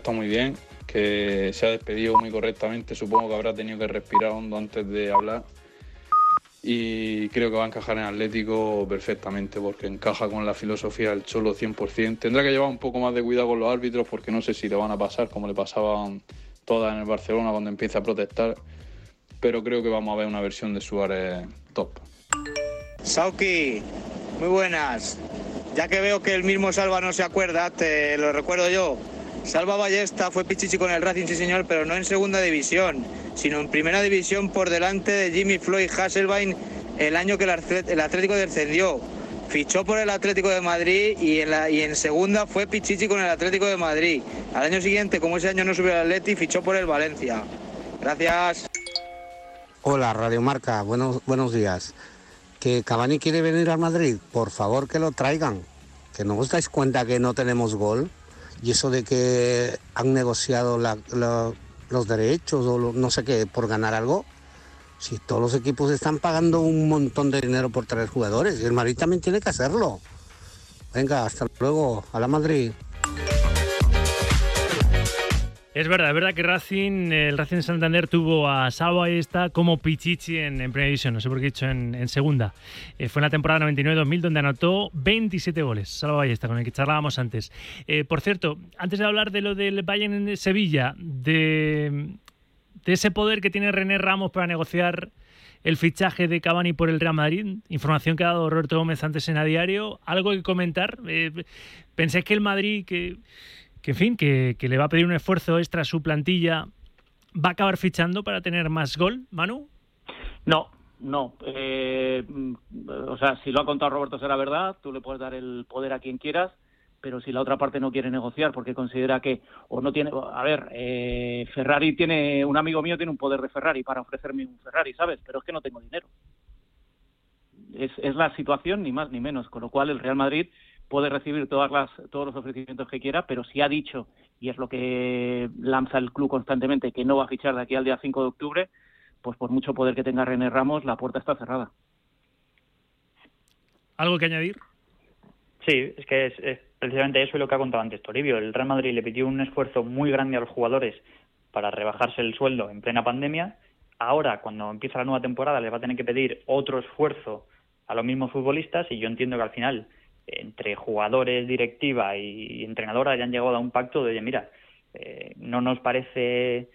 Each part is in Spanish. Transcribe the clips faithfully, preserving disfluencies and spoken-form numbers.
está muy bien, que se ha despedido muy correctamente, supongo que habrá tenido que respirar hondo antes de hablar y creo que va a encajar en Atlético perfectamente porque encaja con la filosofía del Cholo cien por ciento. Tendrá que llevar un poco más de cuidado con los árbitros porque no sé si le van a pasar como le pasaban todas en el Barcelona cuando empieza a protestar, pero creo que vamos a ver una versión de Suárez top. Sauki, muy buenas. Ya que veo que el mismo Salva no se acuerda, te lo recuerdo yo. Salva Ballesta fue pichichi con el Racing, sí señor, pero no en segunda división, sino en primera división por delante de Jimmy Floyd Hasselbein el año que el Atlético descendió. Fichó por el Atlético de Madrid y en, la, y en segunda fue pichichi con el Atlético de Madrid. Al año siguiente, como ese año no subió el Atleti, fichó por el Valencia. Gracias. Hola, Radio Marca, buenos, buenos días. Que Cavani quiere venir al Madrid, por favor que lo traigan. Que no os dais cuenta que no tenemos gol. Y eso de que han negociado la, la, los derechos o lo, no sé qué por ganar algo. Si todos los equipos están pagando un montón de dinero por traer jugadores, y el Madrid también tiene que hacerlo. Venga, hasta luego, a la Madrid. Es verdad, es verdad que Racing, el Racing de Santander tuvo a Salva Ballesta como pichichi en, en primera división, no sé por qué he dicho en, en segunda. Eh, fue en la temporada noventa y nueve dos mil donde anotó veintisiete goles, Salva Ballesta, con el que charlábamos antes. Eh, por cierto, antes de hablar de lo del Bayern en Sevilla, de, de ese poder que tiene René Ramos para negociar el fichaje de Cavani por el Real Madrid, información que ha dado Roberto Gómez antes en A Diario, ¿algo que comentar? Eh, ¿Pensáis que el Madrid, que... que en fin, que, que le va a pedir un esfuerzo extra a su plantilla, va a acabar fichando para tener más gol, Manu? No, no. Eh, o sea, si lo ha contado Roberto será verdad, tú le puedes dar el poder a quien quieras, pero si la otra parte no quiere negociar porque considera que, o no tiene, a ver, eh, Ferrari tiene, un amigo mío tiene un poder de Ferrari para ofrecerme un Ferrari, ¿sabes? Pero es que no tengo dinero. Es, es la situación, ni más ni menos, con lo cual el Real Madrid puede recibir todas las, todos los ofrecimientos que quiera, pero si ha dicho, y es lo que lanza el club constantemente, que no va a fichar de aquí al día cinco de octubre, pues por mucho poder que tenga René Ramos, la puerta está cerrada. ¿Algo que añadir? Sí, es que es, es precisamente eso y lo que ha contado antes Toribio. El Real Madrid le pidió un esfuerzo muy grande a los jugadores para rebajarse el sueldo en plena pandemia. Ahora, cuando empieza la nueva temporada, les va a tener que pedir otro esfuerzo a los mismos futbolistas, y yo entiendo que al final entre jugadores, directiva y entrenadora hayan llegado a un pacto de, oye, mira, eh, no nos parece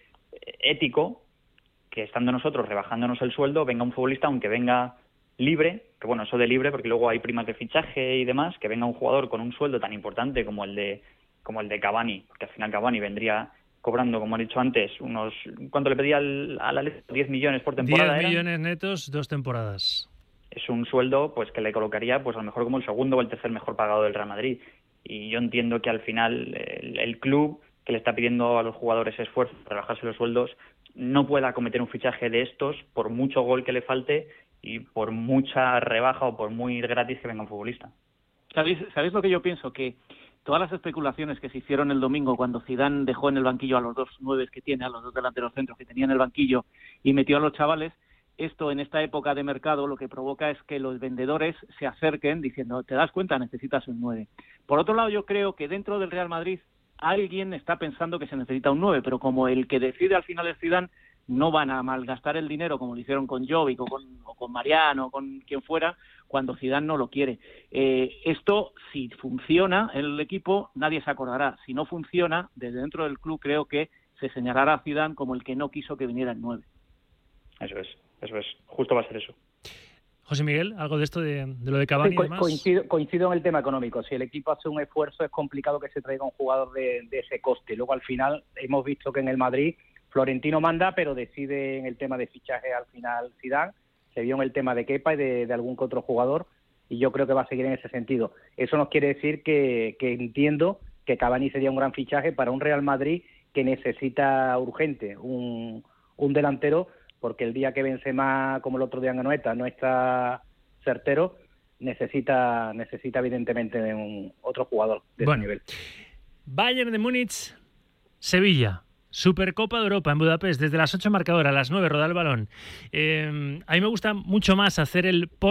ético que estando nosotros rebajándonos el sueldo venga un futbolista, aunque venga libre, que bueno, eso de libre porque luego hay primas de fichaje y demás, que venga un jugador con un sueldo tan importante como el de como el de Cavani, porque al final Cavani vendría cobrando, como he dicho antes, unos, ¿cuánto le pedía al, al Atlético? diez millones por temporada. diez millones netos, dos temporadas. Es un sueldo pues que le colocaría pues a lo mejor como el segundo o el tercer mejor pagado del Real Madrid. Y yo entiendo que al final el, el club, que le está pidiendo a los jugadores esfuerzo para rebajarse los sueldos, no pueda cometer un fichaje de estos por mucho gol que le falte y por mucha rebaja o por muy gratis que venga un futbolista. ¿Sabéis, ¿Sabéis lo que yo pienso? Que todas las especulaciones que se hicieron el domingo cuando Zidane dejó en el banquillo a los dos nueves que tiene, a los dos delanteros centros que tenía en el banquillo y metió a los chavales, esto en esta época de mercado lo que provoca es que los vendedores se acerquen diciendo, ¿te das cuenta? Necesitas un nueve. Por otro lado, yo creo que dentro del Real Madrid alguien está pensando que se necesita un nueve, pero como el que decide al final es Zidane, no van a malgastar el dinero como lo hicieron con Jovic o con, o con Mariano o con quien fuera, cuando Zidane no lo quiere. Eh, esto, si funciona en el equipo, nadie se acordará. Si no funciona, desde dentro del club creo que se señalará a Zidane como el que no quiso que viniera el nueve. Eso es, eso es. Justo va a ser eso. José Miguel, ¿algo de esto de, de lo de Cavani sí, y demás? Coincido, coincido en el tema económico. Si el equipo hace un esfuerzo, es complicado que se traiga un jugador de, de ese coste. Luego, al final, hemos visto que en el Madrid Florentino manda, pero decide en el tema de fichaje al final Zidane. Se vio en el tema de Kepa y de, de algún que otro jugador, y yo creo que va a seguir en ese sentido. Eso nos quiere decir que, que entiendo que Cavani sería un gran fichaje para un Real Madrid que necesita urgente un, un delantero, porque el día que Benzema, como el otro día en Anoeta, no está certero, necesita necesita evidentemente un otro jugador de bueno, ese nivel. Bayern de Múnich, Sevilla. Supercopa de Europa en Budapest, desde las ocho marcadora, a las nueve roda el balón. Eh, a mí me gusta mucho más hacer el post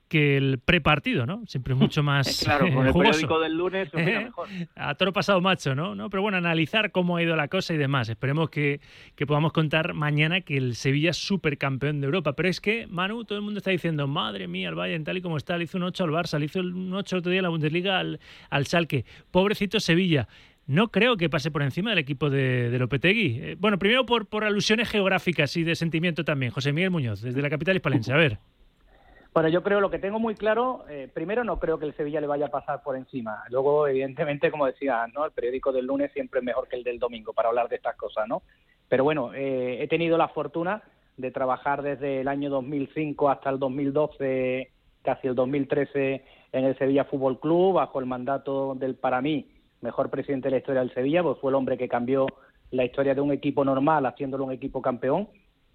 que el prepartido, ¿no? Siempre mucho más claro, con el jugoso. Periódico del lunes se opina mejor. A toro pasado macho, ¿no? ¿no? Pero bueno, analizar cómo ha ido la cosa y demás. Esperemos que, que podamos contar mañana que el Sevilla es supercampeón de Europa. Pero es que, Manu, todo el mundo está diciendo, madre mía, el Bayern tal y como está, le hizo un ocho al Barça, le hizo un ocho otro día en la Bundesliga al, al Schalke. Pobrecito Sevilla. No creo que pase por encima del equipo de, de Lopetegui. Eh, bueno, primero por, por alusiones geográficas y de sentimiento también. José Miguel Muñoz, desde la capital hispalense. A ver. Bueno, yo creo, lo que tengo muy claro, eh, primero no creo que el Sevilla le vaya a pasar por encima. Luego, evidentemente, como decía, ¿no? El periódico del lunes siempre es mejor que el del domingo para hablar de estas cosas, ¿no? Pero bueno, eh, he tenido la fortuna de trabajar desde el año dos mil cinco hasta el dos mil doce, casi el dos mil trece, en el Sevilla Fútbol Club, bajo el mandato del, para mí, mejor presidente de la historia del Sevilla, pues fue el hombre que cambió la historia de un equipo normal haciéndolo un equipo campeón,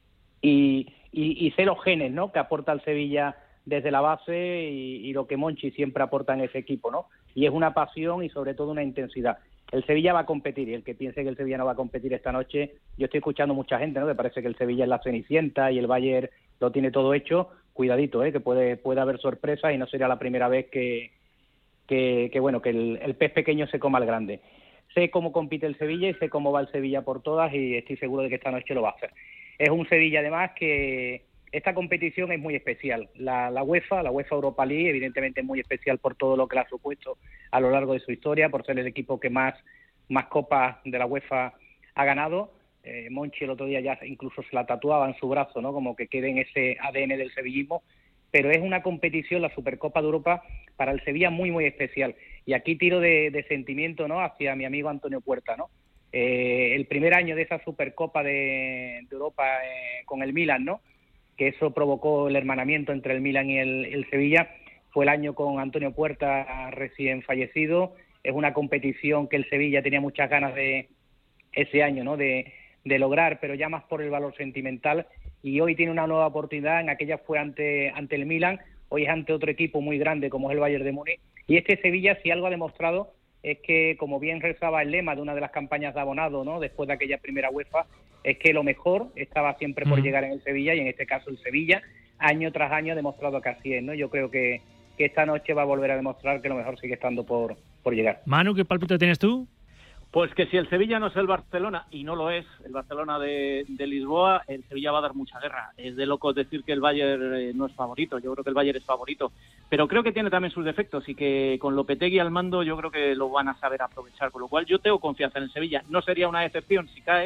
y, y, y sé los genes, ¿no?, que aporta el Sevilla desde la base y, y lo que Monchi siempre aporta en ese equipo, ¿no? Y es una pasión y sobre todo una intensidad. El Sevilla va a competir, y el que piense que el Sevilla no va a competir esta noche, yo estoy escuchando mucha gente, ¿no?, que parece que el Sevilla es la Cenicienta y el Bayern lo tiene todo hecho. Cuidadito, ¿eh?, que puede, puede haber sorpresas y no sería la primera vez que Que, que bueno, que el, el pez pequeño se coma al grande. Sé cómo compite el Sevilla y sé cómo va el Sevilla por todas, y estoy seguro de que esta noche lo va a hacer. Es un Sevilla, además, que esta competición es muy especial. La, la UEFA, la UEFA Europa League, evidentemente es muy especial por todo lo que le ha supuesto a lo largo de su historia, por ser el equipo que más, más copas de la UEFA ha ganado. Eh, Monchi el otro día ya incluso se la tatuaba en su brazo, ¿no?, como que quede en ese A D N del sevillismo. Pero es una competición, la Supercopa de Europa, para el Sevilla muy, muy especial. Y aquí tiro de, de sentimiento, ¿no?, hacia mi amigo Antonio Puerta, ¿no? Eh, el primer año de esa Supercopa de, de Europa eh, con el Milan, ¿no?, que eso provocó el hermanamiento entre el Milan y el, el Sevilla, fue el año con Antonio Puerta recién fallecido. Es una competición que el Sevilla tenía muchas ganas de ese año, ¿no?, de, de lograr, pero ya más por el valor sentimental. Y hoy tiene una nueva oportunidad. En aquella fue ante ante el Milan, hoy es ante otro equipo muy grande como es el Bayern de Múnich. Y este Sevilla, si algo ha demostrado, es que, como bien rezaba el lema de una de las campañas de abonado, ¿no?, después de aquella primera UEFA, es que lo mejor estaba siempre por mm. llegar en el Sevilla, y en este caso el Sevilla, año tras año, ha demostrado que así es, ¿no? Yo creo que, que esta noche va a volver a demostrar que lo mejor sigue estando por, por llegar. Manu, ¿qué palpito tienes tú? Pues que si el Sevilla no es el Barcelona, y no lo es, el Barcelona de, de Lisboa, el Sevilla va a dar mucha guerra. Es de locos decir que el Bayern eh, no es favorito. Yo creo que el Bayern es favorito. Pero creo que tiene también sus defectos, y que con Lopetegui al mando yo creo que lo van a saber aprovechar. Con lo cual yo tengo confianza en el Sevilla. No sería una decepción si cae,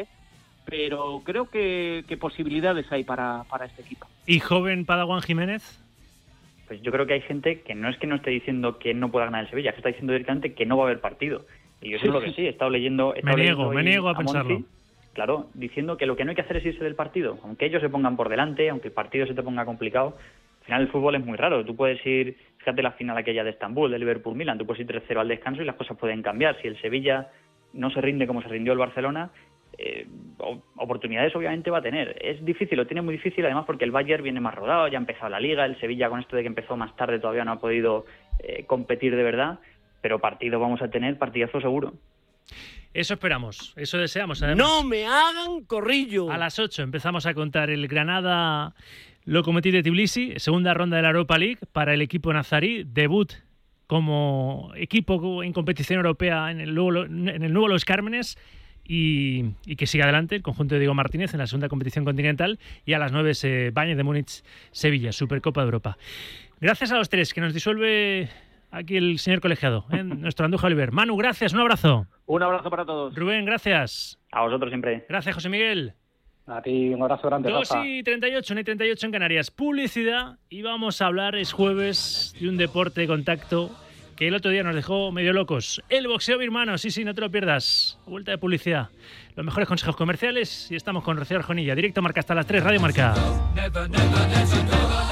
pero creo que, que posibilidades hay para, para este equipo. ¿Y joven Padawan Jiménez? Pues yo creo que hay gente que no es que no esté diciendo que no pueda ganar el Sevilla, que está diciendo directamente que no va a haber partido. Y yo creo que sí, he estado leyendo... He estado me niego, leyendo me niego a, a pensarlo. Monchi, claro, diciendo que lo que no hay que hacer es irse del partido. Aunque ellos se pongan por delante, aunque el partido se te ponga complicado, al final el fútbol es muy raro. Tú puedes ir, fíjate la final aquella de Estambul, de Liverpool-Milan, tú puedes ir tres cero al descanso y las cosas pueden cambiar. Si el Sevilla no se rinde como se rindió el Barcelona, eh, oportunidades obviamente va a tener. Es difícil, lo tiene muy difícil, además porque el Bayern viene más rodado, ya ha empezado la Liga, el Sevilla con esto de que empezó más tarde todavía no ha podido eh, competir de verdad, pero partido vamos a tener, partidazo seguro. Eso esperamos, eso deseamos. Además, ¡no me hagan corrillo! A las ocho empezamos a contar el Granada Lokomotiv de Tbilisi, segunda ronda de la Europa League para el equipo nazarí, debut como equipo en competición europea en el nuevo, en el nuevo Los Cármenes, y, y que siga adelante el conjunto de Diego Martínez en la segunda competición continental. Y a las nueve eh, Bayern de Múnich, Sevilla, Supercopa de Europa. Gracias a los tres, que nos disuelve aquí el señor colegiado, ¿eh? Nuestro Andújar Oliver. Manu, gracias, un abrazo. Un abrazo para todos. Rubén, gracias. A vosotros siempre. Gracias, José Miguel. A ti, un abrazo grande. dos y treinta y ocho, una y treinta y ocho en Canarias. Publicidad, y vamos a hablar, es jueves, de un deporte de contacto que el otro día nos dejó medio locos. El boxeo birmano, sí, sí, no te lo pierdas. Vuelta de publicidad. Los mejores consejos comerciales, y estamos con Rocío Arjonilla. Directo Marca hasta las tres, Radio Marca. Never, never, never,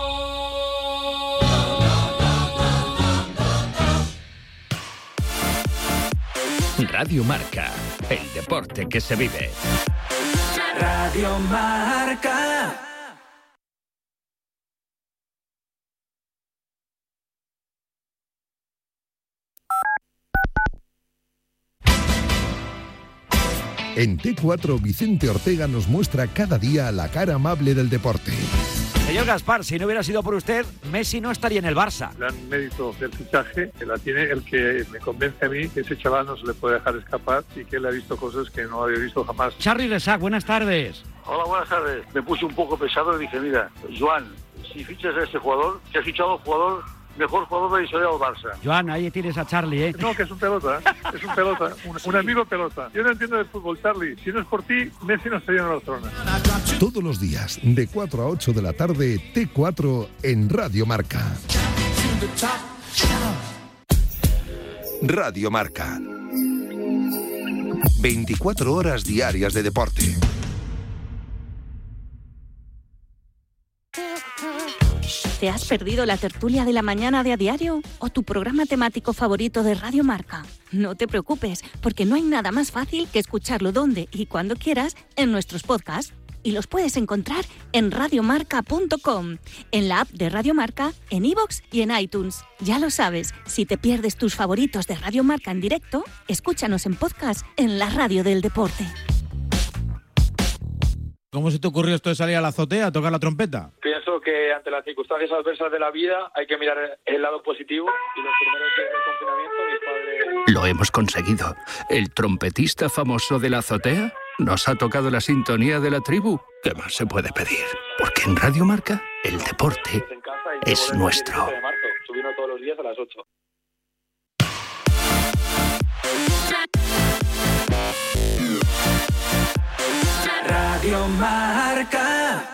Radio Marca, el deporte que se vive. Radio Marca. En T cuatro, Vicente Ortega nos muestra cada día la cara amable del deporte. Señor Gaspar, si no hubiera sido por usted, Messi no estaría en el Barça. El gran mérito del fichaje que la tiene el que me convence a mí que ese chaval no se le puede dejar escapar y que él ha visto cosas que no había visto jamás. Charly Resac, buenas tardes. Hola, buenas tardes. Me puse un poco pesado y dije, mira, Joan, si fichas a este jugador, que has fichado al jugador, mejor jugador de la historia del Barça. Joan, ahí tienes a Charly, ¿eh? No, que es un pelota, ¿eh? Es un pelota, un, un amigo pelota. Yo no entiendo de fútbol, Charly. Si no es por ti, Messi no estaría en Barcelona. Todos los días, de cuatro a ocho de la tarde, T cuatro en Radio Marca. Radio Marca. veinticuatro horas diarias de deporte. ¿Te has perdido la tertulia de la mañana de A Diario o tu programa temático favorito de Radio Marca? No te preocupes, porque no hay nada más fácil que escucharlo donde y cuando quieras en nuestros podcasts. Y los puedes encontrar en radiomarca punto com, en la app de Radio Marca, en iVoox y en iTunes. Ya lo sabes, si te pierdes tus favoritos de Radio Marca en directo, escúchanos en podcast en la radio del deporte. ¿Cómo se te ocurrió esto de salir a la azotea a tocar la trompeta? Pienso que ante las circunstancias adversas de la vida hay que mirar el lado positivo y los primeros días del confinamiento mis padres... Lo hemos conseguido. El trompetista famoso de la azotea nos ha tocado la sintonía de la tribu. ¿Qué más se puede pedir? Porque en Radio Marca el deporte es nuestro. de marzo, subiendo todos los días a las ocho. Radio Marca.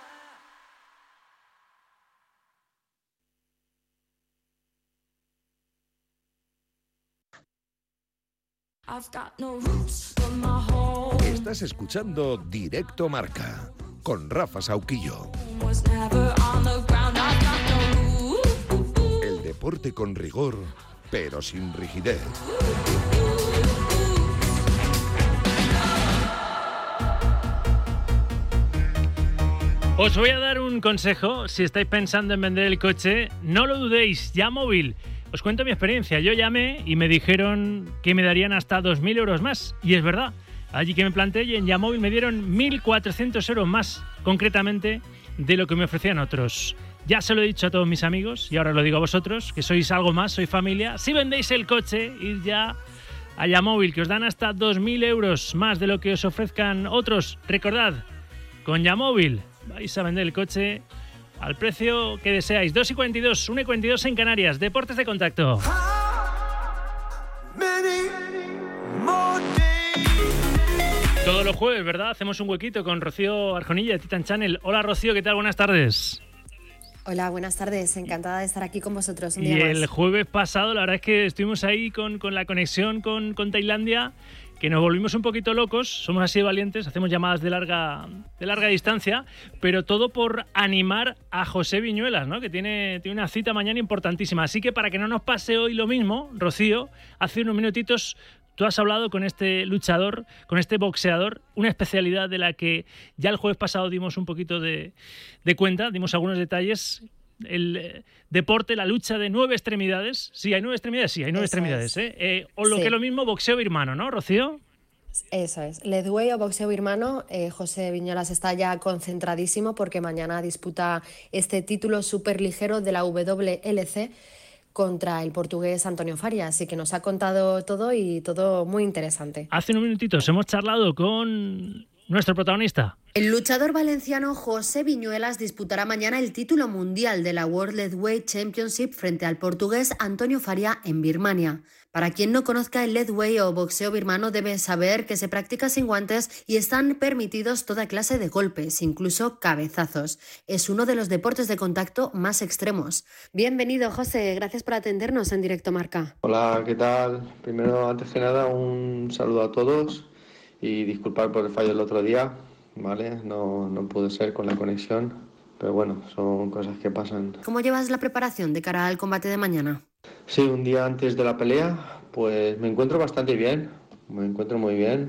Estás escuchando Directo Marca con Rafa Sauquillo. El deporte con rigor, pero sin rigidez. Os voy a dar un consejo. Si estáis pensando en vender el coche, no lo dudéis, YaMóvil. Os cuento mi experiencia. Yo llamé y me dijeron que me darían hasta dos mil euros más. Y es verdad. Allí que me planteé y en YaMóvil me dieron mil cuatrocientos euros más, concretamente, de lo que me ofrecían otros. Ya se lo he dicho a todos mis amigos y ahora lo digo a vosotros, que sois algo más, sois familia. Si vendéis el coche, id ya a YaMóvil, que os dan hasta dos mil euros más de lo que os ofrezcan otros. Recordad, con YaMóvil vais a vender el coche al precio que deseáis. dos y cuarenta y dos, una y cuarenta y dos en Canarias. Deportes de contacto. Todos los jueves, ¿verdad? Hacemos un huequito con Rocío Arjonilla de Titan Channel. Hola Rocío, ¿qué tal? Buenas tardes. Hola, buenas tardes. Encantada de estar aquí con vosotros un y día más. El jueves pasado, la verdad es que estuvimos ahí con, con la conexión con, con Tailandia, que nos volvimos un poquito locos. Somos así de valientes, hacemos llamadas de larga, de larga distancia, pero todo por animar a José Viñuelas, ¿no? Que tiene, tiene una cita mañana importantísima. Así que para que no nos pase hoy lo mismo, Rocío, hace unos minutitos tú has hablado con este luchador, con este boxeador, una especialidad de la que ya el jueves pasado dimos un poquito de, de cuenta, dimos algunos detalles. El eh, deporte, la lucha de nueve extremidades. Sí, hay nueve extremidades, sí, hay nueve Eso extremidades. es. ¿eh? Eh, o lo Sí. que es lo mismo, boxeo birmano, ¿no, Rocío? Eso es. Leadway o boxeo birmano, eh, José Viñuelas está ya concentradísimo porque mañana disputa este título superligero de la W L C contra el portugués Antonio Faria, así que nos ha contado todo y todo muy interesante. Hace unos minutitos hemos charlado con nuestro protagonista. El luchador valenciano José Viñuelas disputará mañana el título mundial de la World Leadweight Championship frente al portugués Antonio Faria en Birmania. Para quien no conozca el leadweight o boxeo birmano debe saber que se practica sin guantes y están permitidos toda clase de golpes, incluso cabezazos. Es uno de los deportes de contacto más extremos. Bienvenido, José. Gracias por atendernos en Directo Marca. Hola, ¿qué tal? Primero, antes que nada, un saludo a todos y disculpar por el fallo del otro día, ¿vale? No, no pude ser con la conexión, pero bueno, son cosas que pasan. ¿Cómo llevas la preparación de cara al combate de mañana? Sí, un día antes de la pelea, pues me encuentro bastante bien, me encuentro muy bien.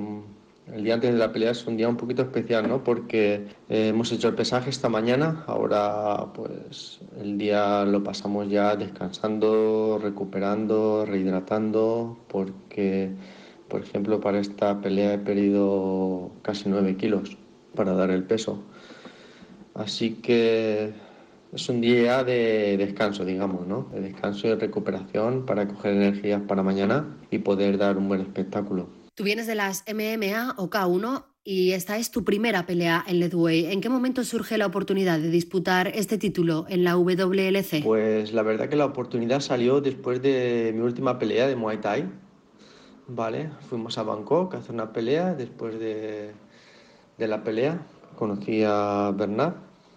El día antes de la pelea es un día un poquito especial, ¿no? Porque eh, hemos hecho el pesaje esta mañana, ahora pues el día lo pasamos ya descansando, recuperando, rehidratando, porque Por ejemplo, para esta pelea he perdido casi nueve kilos para dar el peso. Así que es un día de descanso, digamos, ¿no? De descanso y de recuperación para coger energías para mañana y poder dar un buen espectáculo. Tú vienes de las M M A o K uno y esta es tu primera pelea en Leadway. ¿En qué momento surge la oportunidad de disputar este título en la W L C? Pues la verdad que la oportunidad salió después de mi última pelea de Muay Thai. Vale, fuimos a Bangkok a hacer una pelea. Después de, de la pelea conocí a Bernard.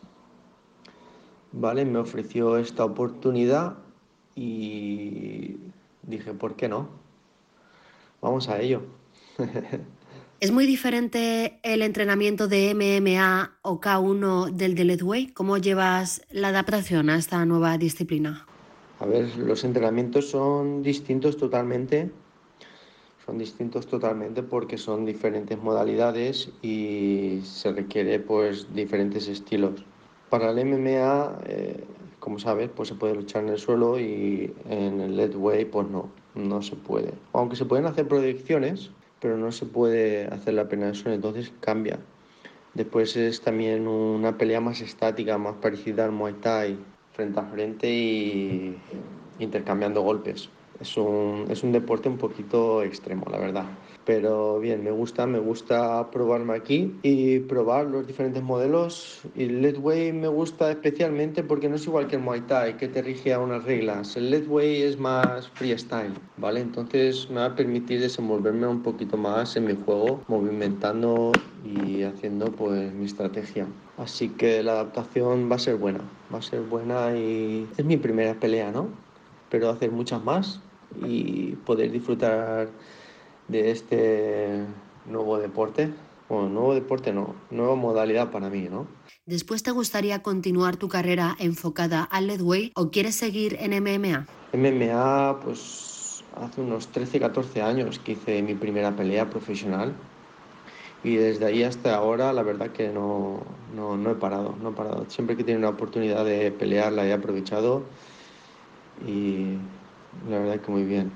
Vale, me ofreció esta oportunidad y dije, ¿por qué no? Vamos a ello. ¿Es muy diferente el entrenamiento de M M A o K uno del de Leadway? ¿Cómo llevas la adaptación a esta nueva disciplina? A ver, los entrenamientos son distintos totalmente. Son distintos totalmente porque son diferentes modalidades y se requiere pues diferentes estilos. Para el M M A, eh, como sabes, pues se puede luchar en el suelo y en el Leadway pues no, no se puede. Aunque se pueden hacer proyecciones, pero no se puede hacer la pena del suelo, entonces cambia. Después es también una pelea más estática, más parecida al Muay Thai, frente a frente y intercambiando golpes. Es un, es un deporte un poquito extremo, la verdad. Pero bien, me gusta, me gusta probarme aquí y probar los diferentes modelos. Y el Leadway me gusta especialmente porque no es igual que el Muay Thai, que te rige a unas reglas. El Leadway es más freestyle, ¿vale? Entonces me va a permitir desenvolverme un poquito más en mi juego, movimentando y haciendo pues mi estrategia. Así que la adaptación va a ser buena, va a ser buena y es mi primera pelea, ¿no? Pero hacer muchas más y poder disfrutar de este nuevo deporte. Bueno, nuevo deporte no, nueva modalidad para mí, ¿no? ¿Después te gustaría continuar tu carrera enfocada al Leadway o quieres seguir en M M A? M M A, pues hace unos trece, catorce años que hice mi primera pelea profesional y desde ahí hasta ahora la verdad que no, no, no he parado, no he parado. Siempre que he tenido una oportunidad de pelear la he aprovechado y la verdad que muy bien.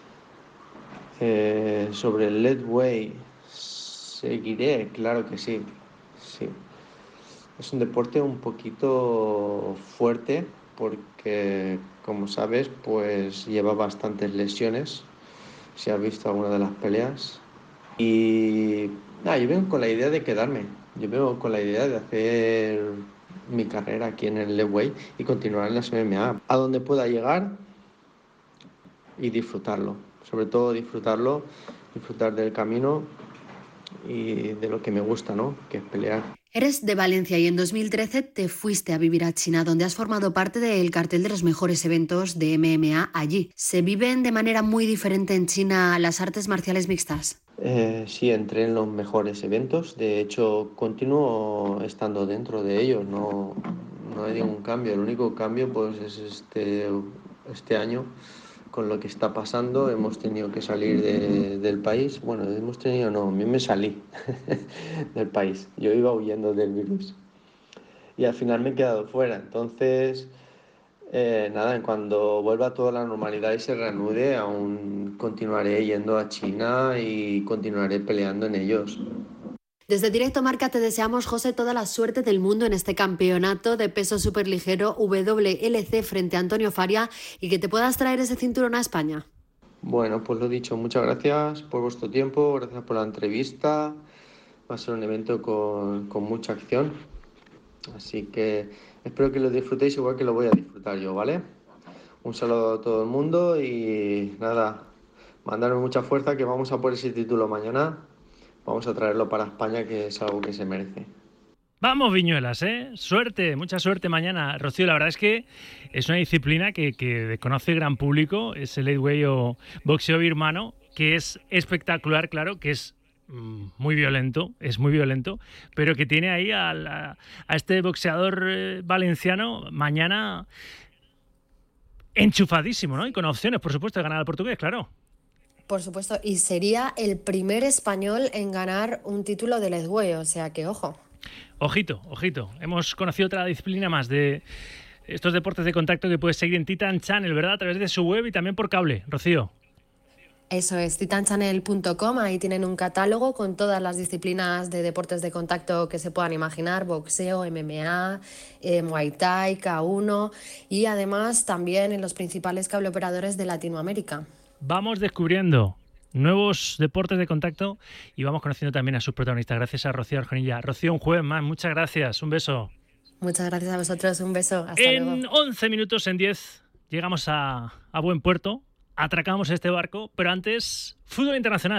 Eh, sobre el Leadway, seguiré, claro que sí, sí. Es un deporte un poquito fuerte porque, como sabes, pues lleva bastantes lesiones, si has visto alguna de las peleas. Y nada, yo vengo con la idea de quedarme, yo vengo con la idea de hacer mi carrera aquí en el Leadway y continuar en las M M A, a donde pueda llegar y disfrutarlo, sobre todo disfrutarlo, disfrutar del camino y de lo que me gusta, ¿no? Que es pelear. Eres de Valencia y en dos mil trece te fuiste a vivir a China, donde has formado parte del cartel de los mejores eventos de M M A allí. ¿Se viven de manera muy diferente en China las artes marciales mixtas? Eh, sí, entré en los mejores eventos, de hecho continúo estando dentro de ellos, no, no hay ningún cambio, el único cambio pues es este, este año. Con lo que está pasando, hemos tenido que salir de, del país. Bueno, hemos tenido, no, a mí me salí del país. Yo iba huyendo del virus. Y al final me he quedado fuera. Entonces, eh, nada, cuando vuelva toda la normalidad y se reanude, aún continuaré yendo a China y continuaré peleando en ellos. Desde Directo Marca te deseamos, José, toda la suerte del mundo en este campeonato de peso superligero W L C frente a Antonio Faria y que te puedas traer ese cinturón a España. Bueno, pues lo dicho, muchas gracias por vuestro tiempo, gracias por la entrevista. Va a ser un evento con, con mucha acción, así que espero que lo disfrutéis igual que lo voy a disfrutar yo, ¿vale? Un saludo a todo el mundo y nada, mandarme mucha fuerza que vamos a por ese título mañana. Vamos a traerlo para España, que es algo que se merece. Vamos, Viñuelas, ¿eh? Suerte, mucha suerte mañana. Rocío, la verdad es que es una disciplina que, que conoce el gran público, es el Leadway o boxeo birmano, que es espectacular, claro, que es mm, muy violento, es muy violento, pero que tiene ahí a, la, a este boxeador eh, valenciano mañana enchufadísimo, ¿no? Y con opciones, por supuesto, de ganar al portugués, claro. Por supuesto, y sería el primer español en ganar un título de Leadway, o sea que ojo. Ojito, ojito. Hemos conocido otra disciplina más de estos deportes de contacto que puedes seguir en Titan Channel, ¿verdad? A través de su web y también por cable. Rocío. Eso es, titan channel punto com, ahí tienen un catálogo con todas las disciplinas de deportes de contacto que se puedan imaginar, boxeo, M M A, eh, Muay Thai, K uno y además también en los principales cableoperadores de Latinoamérica. Vamos descubriendo nuevos deportes de contacto y vamos conociendo también a sus protagonistas. Gracias a Rocío Arjonilla. Rocío, un jueves más, muchas gracias, un beso. Muchas gracias a vosotros, un beso, hasta en luego. once minutos, en diez, llegamos a, a buen puerto. Atracamos este barco, pero antes, fútbol internacional.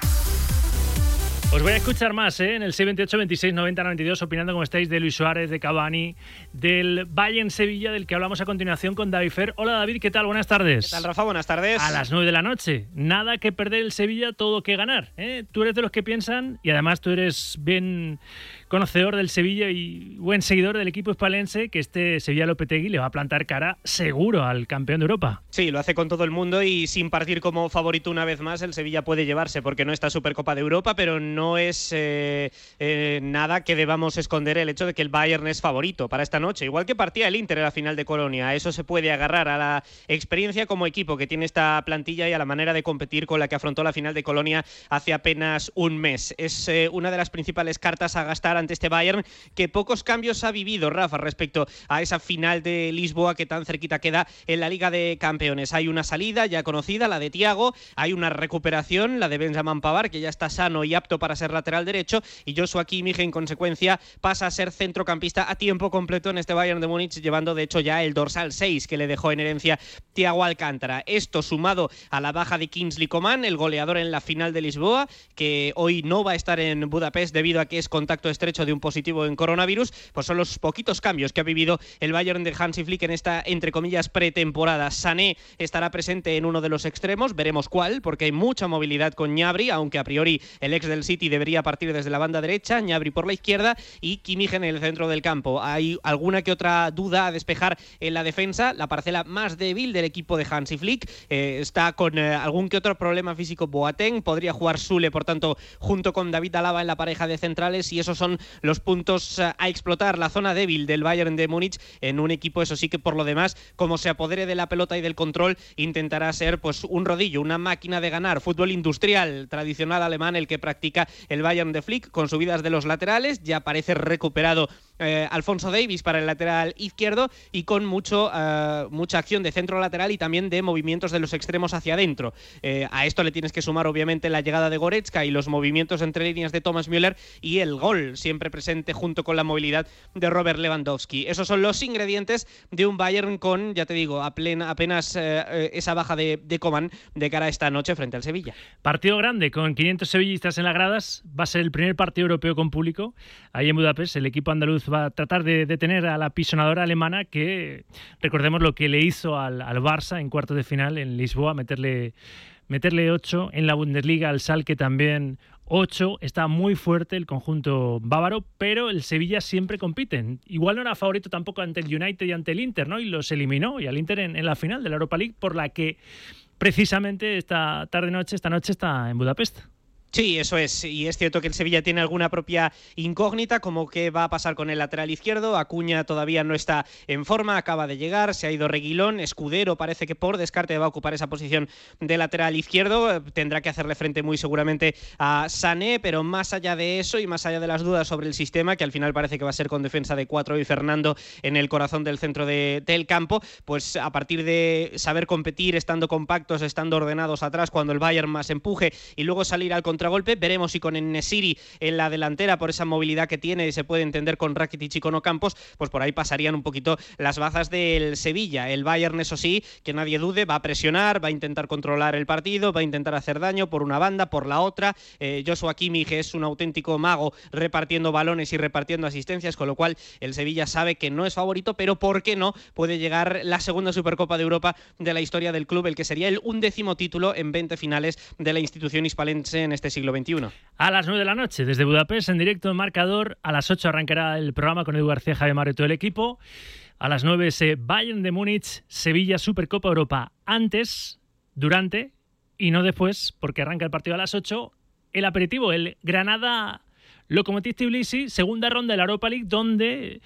Os voy a escuchar más, ¿eh? En el seis veintiocho, veintiséis, noventa, noventa y dos, opinando como estáis de Luis Suárez, de Cavani, del Bayern Sevilla, del que hablamos a continuación con David Fer. Hola David, ¿qué tal? Buenas tardes. ¿Qué tal, Rafa? Buenas tardes. A las nueve de la noche. Nada que perder el Sevilla, todo que ganar, ¿eh? Tú eres de los que piensan, y además tú eres bien conocedor del Sevilla y buen seguidor del equipo hispalense, que este Sevilla Lopetegui le va a plantar cara seguro al campeón de Europa. Sí, lo hace con todo el mundo y sin partir como favorito una vez más, el Sevilla puede llevarse, porque no está Supercopa de Europa, pero no es eh, eh, nada que debamos esconder el hecho de que el Bayern es favorito para esta noche, igual que partía el Inter en la final de Colonia. A eso se puede agarrar, a la experiencia como equipo que tiene esta plantilla y a la manera de competir con la que afrontó la final de Colonia hace apenas un mes. Es eh, una de las principales cartas a gastar ante este Bayern, que pocos cambios ha vivido, Rafa, respecto a esa final de Lisboa que tan cerquita queda en la Liga de Campeones. Hay una salida ya conocida, la de Thiago, hay una recuperación, la de Benjamin Pavard, que ya está sano y apto para ser lateral derecho, y Joshua Kimmich, en consecuencia, pasa a ser centrocampista a tiempo completo en este Bayern de Múnich, llevando de hecho ya el dorsal seis que le dejó en herencia Thiago Alcántara. Esto sumado a la baja de Kingsley Coman, el goleador en la final de Lisboa, que hoy no va a estar en Budapest debido a que es contacto estrecho de un positivo en coronavirus, pues son los poquitos cambios que ha vivido el Bayern de Hansi Flick en esta, entre comillas, pretemporada. Sané estará presente en uno de los extremos, veremos cuál, porque hay mucha movilidad con Gnabry, aunque a priori el ex del City debería partir desde la banda derecha, Gnabry por la izquierda y Kimmich en el centro del campo. Hay alguna que otra duda a despejar en la defensa, la parcela más débil del equipo de Hansi Flick, eh, está con eh, algún que otro problema físico Boateng, podría jugar Sule, por tanto, junto con David Alaba en la pareja de centrales, y esos son los puntos a explotar, la zona débil del Bayern de Múnich en un equipo, eso sí, que por lo demás, como se apodere de la pelota y del control, intentará ser pues un rodillo, una máquina de ganar, fútbol industrial tradicional alemán el que practica el Bayern de Flick, con subidas de los laterales. Ya parece recuperado eh, Alphonso Davies para el lateral izquierdo y con mucho eh, mucha acción de centro lateral y también de movimientos de los extremos hacia adentro. Eh, a esto le tienes que sumar obviamente la llegada de Goretzka y los movimientos entre líneas de Thomas Müller y el gol siempre presente junto con la movilidad de Robert Lewandowski. Esos son los ingredientes de un Bayern con, ya te digo, a plena, apenas eh, esa baja de, de Coman de cara a esta noche frente al Sevilla. Partido grande, con quinientos sevillistas en las gradas. Va a ser el primer partido europeo con público. Ahí en Budapest el equipo andaluz va a tratar de detener a la pisonadora alemana, que recordemos lo que le hizo al, al Barça en cuartos de final en Lisboa, meterle, meterle ocho. En la Bundesliga al Schalke también ocho. Está muy fuerte el conjunto bávaro, pero el Sevilla siempre compite. Igual no era favorito tampoco ante el United y ante el Inter, ¿no? Y los eliminó, y al Inter en, en la final de la Europa League, por la que precisamente esta tarde-noche, esta noche está en Budapest. Sí, eso es, y es cierto que el Sevilla tiene alguna propia incógnita, como qué va a pasar con el lateral izquierdo. Acuña todavía no está en forma, acaba de llegar, se ha ido Reguilón, Escudero parece que por descarte va a ocupar esa posición de lateral izquierdo, tendrá que hacerle frente muy seguramente a Sané, pero más allá de eso y más allá de las dudas sobre el sistema, que al final parece que va a ser con defensa de cuatro y Fernando en el corazón del centro de, del campo, pues a partir de saber competir, estando compactos, estando ordenados atrás cuando el Bayern más empuje y luego salir al contragolpe, veremos si con En-Nesyri en la delantera, por esa movilidad que tiene y se puede entender con Rakitic y con Ocampos, pues por ahí pasarían un poquito las bazas del Sevilla. El Bayern, eso sí, que nadie dude, va a presionar, va a intentar controlar el partido, va a intentar hacer daño por una banda, por la otra. eh, Joshua Kimmich es un auténtico mago repartiendo balones y repartiendo asistencias, con lo cual el Sevilla sabe que no es favorito, pero ¿por qué no? Puede llegar la segunda Supercopa de Europa de la historia del club, el que sería el undécimo título en veinte finales de la institución hispalense en este siglo veintiuno. A las nueve de la noche, desde Budapest, en directo en Marcador. A las ocho arrancará el programa con Edu García, Javier Mario y todo el equipo. A las nueve ese Bayern de Múnich, Sevilla, Supercopa Europa. Antes, durante y no después, porque arranca el partido a las ocho, el aperitivo, el Granada Lokomotiv Tbilisi, segunda ronda de la Europa League, donde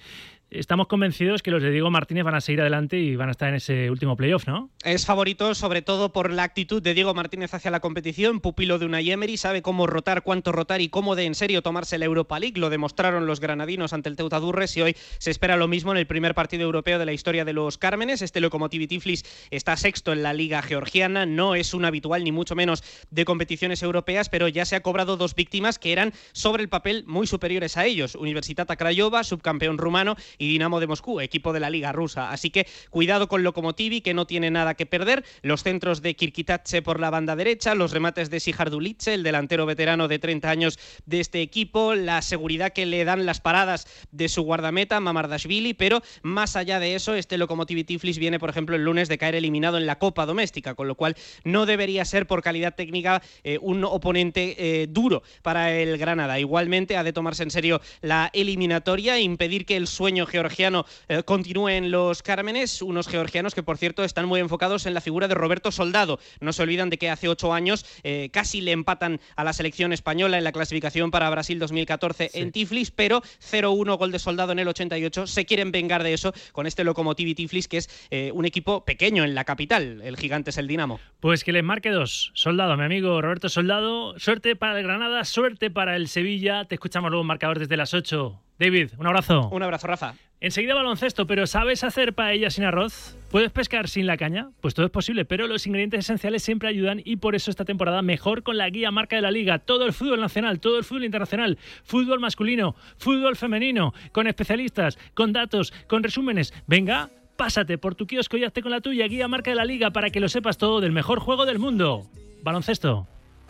estamos convencidos que los de Diego Martínez van a seguir adelante y van a estar en ese último playoff, ¿no? Es favorito sobre todo por la actitud de Diego Martínez hacia la competición, pupilo de Unai Emery, sabe cómo rotar, cuánto rotar y cómo de en serio tomarse la Europa League, lo demostraron los granadinos ante el Teuta Durres y hoy se espera lo mismo en el primer partido europeo de la historia de los Cármenes. Este Lokomotiv Tiflis está sexto en la liga georgiana, no es un habitual ni mucho menos de competiciones europeas, pero ya se ha cobrado dos víctimas que eran sobre el papel muy superiores a ellos, Universitata Craiova, subcampeón rumano, y Dinamo de Moscú, equipo de la liga rusa. Así que cuidado con Lokomotiv, que no tiene nada que perder. Los centros de Kirkitatse por la banda derecha, los remates de Sijardulice, el delantero veterano de treinta años de este equipo, la seguridad que le dan las paradas de su guardameta, Mamardashvili, pero más allá de eso, este Lokomotiv Tiflis viene, por ejemplo, el lunes de caer eliminado en la Copa Doméstica, con lo cual no debería ser por calidad técnica eh, un oponente eh, duro para el Granada. Igualmente ha de tomarse en serio la eliminatoria e impedir que el sueño georgiano eh, continúe en los Cármenes, unos georgianos que, por cierto, están muy enfocados en la figura de Roberto Soldado. No se olvidan de que hace ocho años eh, casi le empatan a la selección española en la clasificación para Brasil dos mil catorce sí. en Tiflis, pero cero uno gol de Soldado en el ochenta y ocho. Se quieren vengar de eso con este Lokomotiv Tiflis, que es eh, un equipo pequeño en la capital. El gigante es el Dinamo. Pues que les marque dos. Soldado, mi amigo Roberto Soldado. Suerte para el Granada, suerte para el Sevilla. Te escuchamos luego en marcador desde las ocho. David, un abrazo. Un abrazo, Rafa. Enseguida baloncesto, pero ¿sabes hacer paella sin arroz? ¿Puedes pescar sin la caña? Pues todo es posible, pero los ingredientes esenciales siempre ayudan y por eso esta temporada mejor con la guía marca de la Liga. Todo el fútbol nacional, todo el fútbol internacional, fútbol masculino, fútbol femenino, con especialistas, con datos, con resúmenes. Venga, pásate por tu kiosco y hazte con la tuya, guía marca de la Liga, para que lo sepas todo del mejor juego del mundo. Baloncesto.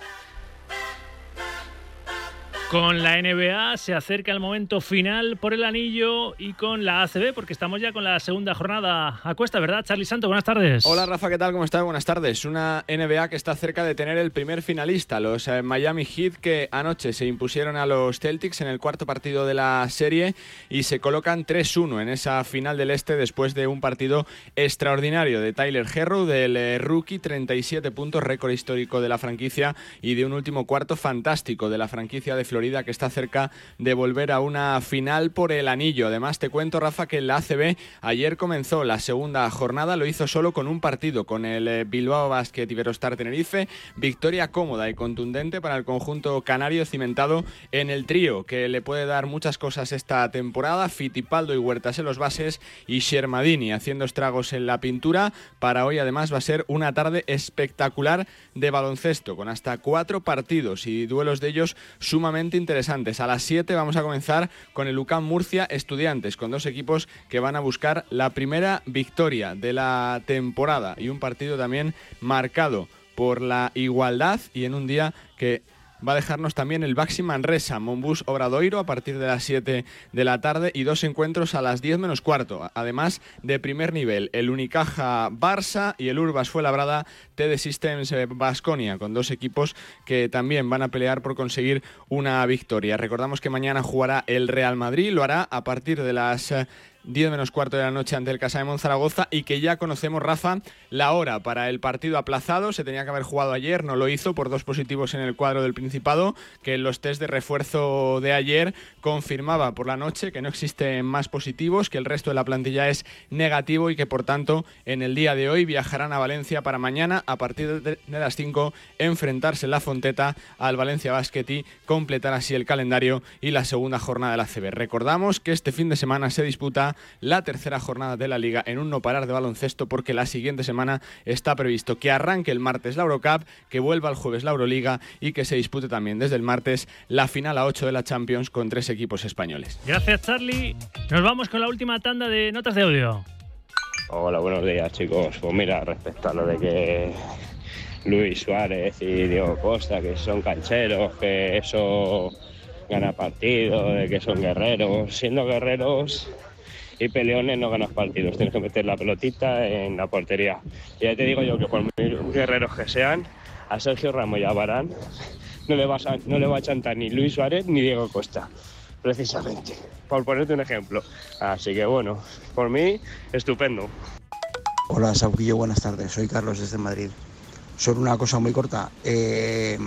Con la N B A se acerca el momento final por el anillo y con la A C B, porque estamos ya con la segunda jornada a cuesta, ¿verdad? Charly Santo, buenas tardes. Hola Rafa, ¿qué tal? ¿Cómo estás? Buenas tardes. Una N B A que está cerca de tener el primer finalista, los eh, Miami Heat, que anoche se impusieron a los Celtics en el cuarto partido de la serie y se colocan tres uno en esa final del este después de un partido extraordinario de Tyler Herro, del eh, rookie, treinta y siete puntos, récord histórico de la franquicia, y de un último cuarto fantástico de la franquicia de Florida, que está cerca de volver a una final por el anillo. Además, te cuento, Rafa, que en la A C B ayer comenzó la segunda jornada, lo hizo solo con un partido, con el Bilbao Basket Iberostar Tenerife, victoria cómoda y contundente para el conjunto canario, cimentado en el trío que le puede dar muchas cosas esta temporada, Fittipaldo y Huertas en los bases y Shermadini haciendo estragos en la pintura. Para hoy además va a ser una tarde espectacular de baloncesto, con hasta cuatro partidos y duelos de ellos sumamente interesantes. A las siete vamos a comenzar con el U C A M Murcia Estudiantes, con dos equipos que van a buscar la primera victoria de la temporada y un partido también marcado por la igualdad y en un día que va a dejarnos también el Baxi Manresa, Monbus Obradoiro a partir de las siete de la tarde y dos encuentros a las diez menos cuarto. Además de primer nivel, el Unicaja Barça y el Urbas Fuenlabrada T D Systems Baskonia, con dos equipos que también van a pelear por conseguir una victoria. Recordamos que mañana jugará el Real Madrid, lo hará a partir de las diez menos cuarto de la noche ante el Casa de Monzaragoza, y que ya conocemos, Rafa, la hora para el partido aplazado. Se tenía que haber jugado ayer, no lo hizo por dos positivos en el cuadro del Principado, que en los test de refuerzo de ayer confirmaba por la noche que no existen más positivos, que el resto de la plantilla es negativo y que por tanto en el día de hoy viajarán a Valencia para mañana a partir de las cinco enfrentarse en la Fonteta al Valencia Basket y completar así el calendario y la segunda jornada de la A C B. Recordamos que este fin de semana se disputa la tercera jornada de la Liga en un no parar de baloncesto, porque la siguiente semana está previsto que arranque el martes la Eurocup, que vuelva el jueves la Euroliga y que se dispute también desde el martes la final a ocho de la Champions con tres equipos españoles. Gracias, Charly. Nos vamos con la última tanda de notas de audio. Hola, buenos días, chicos. Pues mira, respecto a lo de que Luis Suárez y Diego Costa, que son cancheros, que eso gana partidos, de que son guerreros, siendo guerreros y peleones no ganas partidos, tienes que meter la pelotita en la portería. Y ya te digo yo que por muy guerreros que sean, a Sergio Ramos y a Varane no le, vas a, no le va a chantar ni Luis Suárez ni Diego Costa, precisamente, por ponerte un ejemplo. Así que bueno, por mí, estupendo. Hola, Sauquillo, buenas tardes, soy Carlos desde Madrid. Solo una cosa muy corta, eh,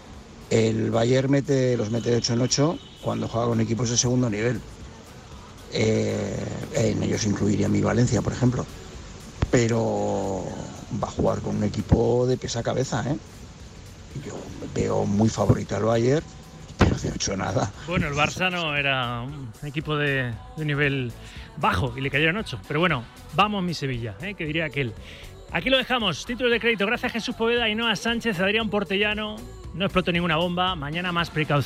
el Bayern mete, los mete de ocho en ocho cuando juega con equipos de segundo nivel. Eh, en ellos incluiría mi Valencia, por ejemplo. Pero va a jugar con un equipo de pies a cabeza, ¿eh? Yo veo muy favorito al Bayern, pero de hecho nada. Bueno, el Barça no era un equipo de, de nivel bajo y le cayeron ocho. Pero bueno, vamos mi Sevilla, ¿eh? Que diría aquel. Aquí lo dejamos. Títulos de crédito. Gracias a Jesús Poveda, Ainhoa Sánchez, Adrián Portellano. No explotó ninguna bomba. Mañana más precaución.